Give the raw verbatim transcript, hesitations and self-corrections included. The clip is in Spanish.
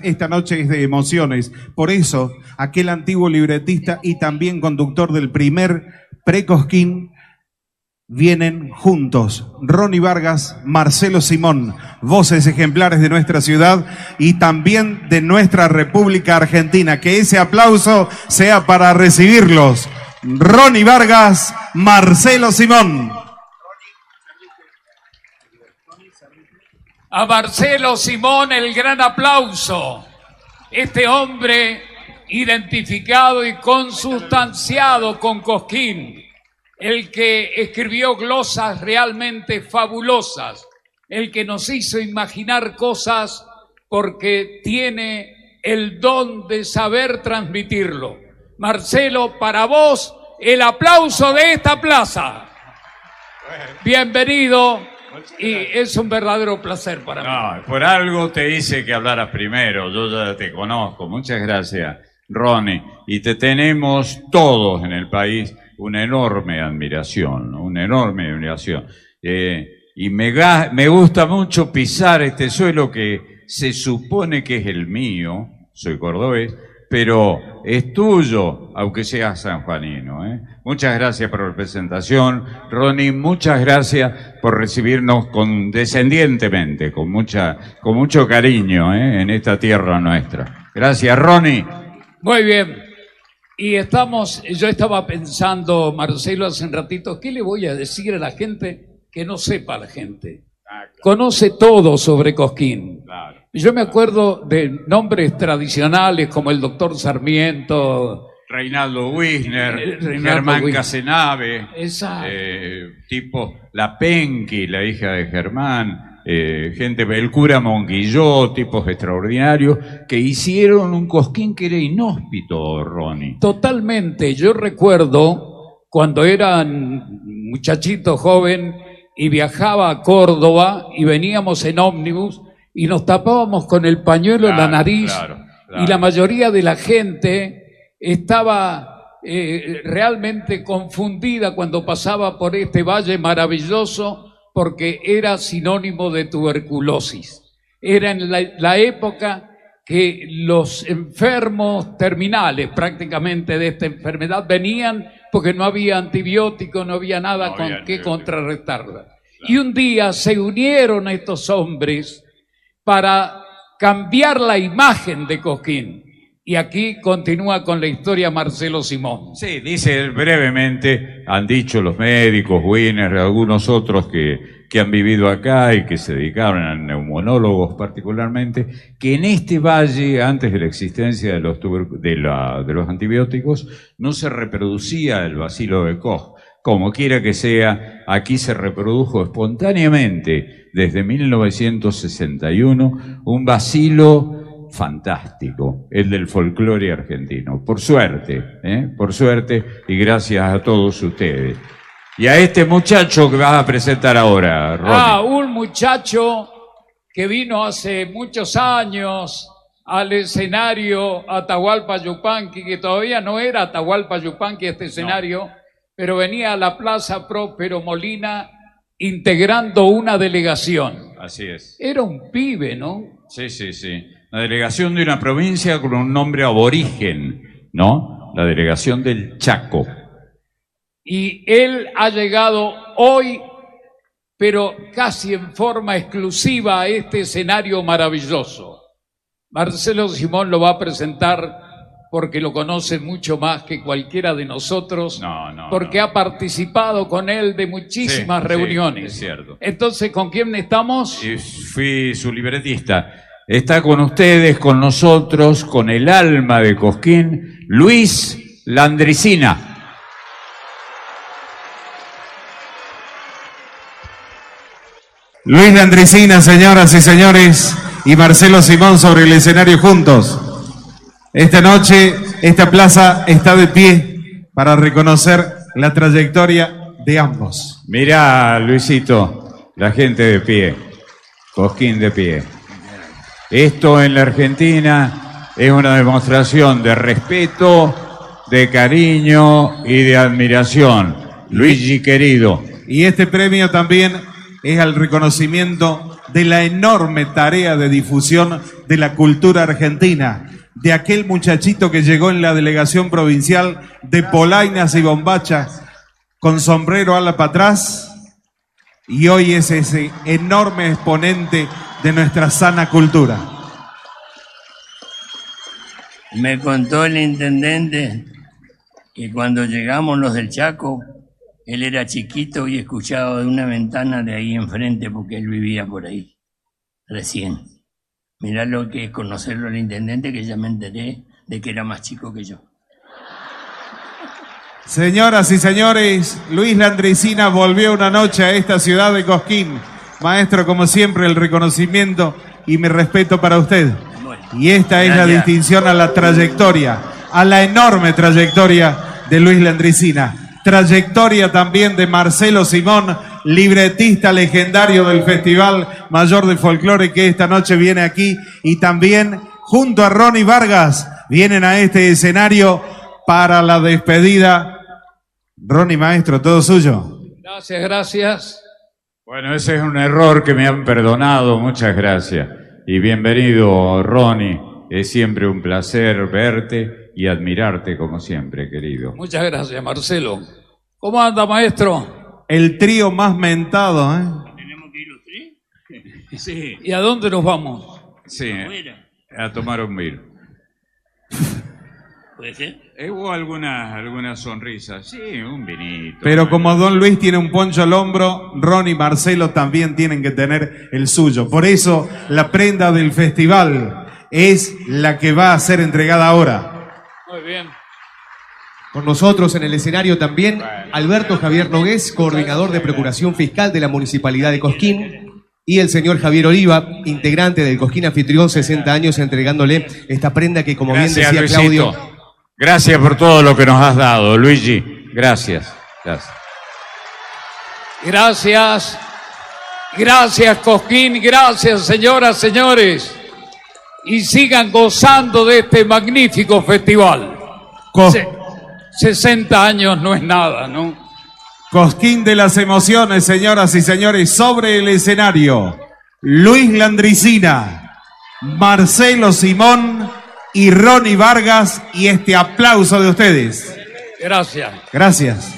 esta noche es de emociones. Por eso, aquel antiguo libretista y también conductor del primer pre-Cosquín vienen juntos. Ronnie Vargas, Marcelo Simón, voces ejemplares de nuestra ciudad y también de nuestra República Argentina. Que ese aplauso sea para recibirlos. Ronnie Vargas, Marcelo Simón. A Marcelo Simón el gran aplauso. Este hombre identificado y consustanciado con Cosquín, el que escribió glosas realmente fabulosas, el que nos hizo imaginar cosas porque tiene el don de saber transmitirlo. Marcelo, para vos, el aplauso de esta plaza. Bienvenido. Y es un verdadero placer para mí. No, por algo te hice que hablaras primero, yo ya te conozco. Muchas gracias, Ronnie. Y te tenemos todos en el país una enorme admiración, una enorme admiración. Eh, y me, me gusta mucho pisar este suelo que se supone que es el mío, soy cordobés, pero es tuyo, aunque seas sanjuanino, ¿eh? Muchas gracias por la presentación, Ronnie, muchas gracias por recibirnos condescendientemente, con mucha, con mucho cariño, ¿eh? En esta tierra nuestra. Gracias, Ronnie. Muy bien. Y estamos, yo estaba pensando, Marcelo, hace un ratito, ¿qué le voy a decir a la gente que no sepa la gente? Ah, claro. Conoce todo sobre Cosquín. Claro. Yo me acuerdo de nombres tradicionales como el doctor Sarmiento, Reinaldo Wisner, eh, Reinaldo Germán Wisner. Casenave, eh, tipo la Penqui, la hija de Germán, eh, gente, el cura Monguilló, tipos extraordinarios, que hicieron un Cosquín que era inhóspito, Ronnie. Totalmente. Yo recuerdo cuando era muchachito joven y viajaba a Córdoba y veníamos en ómnibus y nos tapábamos con el pañuelo claro, en la nariz claro, claro. Y la mayoría de la gente estaba eh, realmente confundida cuando pasaba por este valle maravilloso porque era sinónimo de tuberculosis. Era en la, la época que los enfermos terminales prácticamente de esta enfermedad venían porque no había antibiótico, no había nada no con había que contrarrestarla. Claro. Y un día se unieron estos hombres para cambiar la imagen de Cosquín. Y aquí continúa con la historia Marcelo Simón. Sí, dice brevemente, han dicho los médicos, Wiener, algunos otros que, que han vivido acá y que se dedicaron a neumonólogos particularmente, que en este valle, antes de la existencia de los, de la, de los antibióticos, no se reproducía el bacilo de Koch. Como quiera que sea, aquí se reprodujo espontáneamente desde mil novecientos sesenta y uno un bacilo fantástico, el del folclore argentino. Por suerte, ¿eh? Por suerte y gracias a todos ustedes. Y a este muchacho que vas a presentar ahora, Ronnie. Ah, un muchacho que vino hace muchos años al escenario Atahualpa Yupanqui, que todavía no era Atahualpa Yupanqui este escenario, no. Pero venía a la Plaza Próspero Molina integrando una delegación. Así es. Era un pibe, ¿no? Sí, sí, sí. La delegación de una provincia con un nombre aborigen, ¿no? La delegación del Chaco. Y él ha llegado hoy, pero casi en forma exclusiva a este escenario maravilloso. Marcelo Simón lo va a presentar porque lo conoce mucho más que cualquiera de nosotros, no, no, porque no. ha participado con él de muchísimas sí, reuniones. Sí, es cierto. Entonces, ¿con quién estamos? Y fui su libretista. Está con ustedes, con nosotros, con el alma de Cosquín, Luis Landricina. Luis Landricina, señoras y señores, y Marcelo Simón sobre el escenario juntos. Esta noche, esta plaza está de pie para reconocer la trayectoria de ambos. Mirá, Luisito, la gente de pie, Cosquín de pie. Esto en la Argentina es una demostración de respeto, de cariño y de admiración. Luigi querido. Y este premio también es al reconocimiento de de la enorme tarea de difusión de la cultura argentina, de aquel muchachito que llegó en la delegación provincial de polainas y bombachas con sombrero ala para atrás, y hoy es ese enorme exponente de nuestra sana cultura. Me contó el intendente que cuando llegamos los del Chaco, él era chiquito y escuchaba de una ventana de ahí enfrente porque él vivía por ahí, recién. Mirá lo que es conocerlo al intendente, que ya me enteré de que era más chico que yo. Señoras y señores, Luis Landricina volvió una noche a esta ciudad de Cosquín. Maestro, como siempre, el reconocimiento y mi respeto para usted. Bueno, y esta es gracias. la distinción a la trayectoria, a la enorme trayectoria de Luis Landricina. Trayectoria también de Marcelo Simón, libretista legendario del Festival Mayor de Folclore, que esta noche viene aquí, y también junto a Ronnie Vargas vienen a este escenario para la despedida. Ronnie, maestro, todo suyo. Gracias, gracias. Bueno, ese es un error que me han perdonado, muchas gracias. Y bienvenido, Ronnie. Es siempre un placer verte y admirarte como siempre, querido. Muchas gracias, Marcelo. ¿Cómo anda, maestro? El trío más mentado, ¿eh? ¿Tenemos que ir los tres? Sí, ¿Y a dónde nos vamos? sí, Afuera. a tomar un vino. ¿Puede ser? Eh, Hubo algunas algunas sonrisas, sí, un vinito. Pero como Don Luis tiene un poncho al hombro, Ron y Marcelo también tienen que tener el suyo. Por eso la prenda del festival es la que va a ser entregada ahora. Muy bien. Con nosotros en el escenario también Alberto Javier Nogués, coordinador de Procuración Fiscal de la Municipalidad de Cosquín, y el señor Javier Oliva, integrante del Cosquín Anfitrión, sesenta años, entregándole esta prenda que, como bien Gracias, decía Luisito. Claudio... Gracias por todo lo que nos has dado, Luigi. Gracias. Gracias. Gracias. Gracias, Cosquín. Gracias, señoras, señores. Y sigan gozando de este magnífico festival. Co- Se- sesenta años no es nada, ¿no? Cosquín de las emociones, señoras y señores, sobre el escenario. Luis Landricina, Marcelo Simón y Ronnie Vargas, y este aplauso de ustedes. Gracias. Gracias.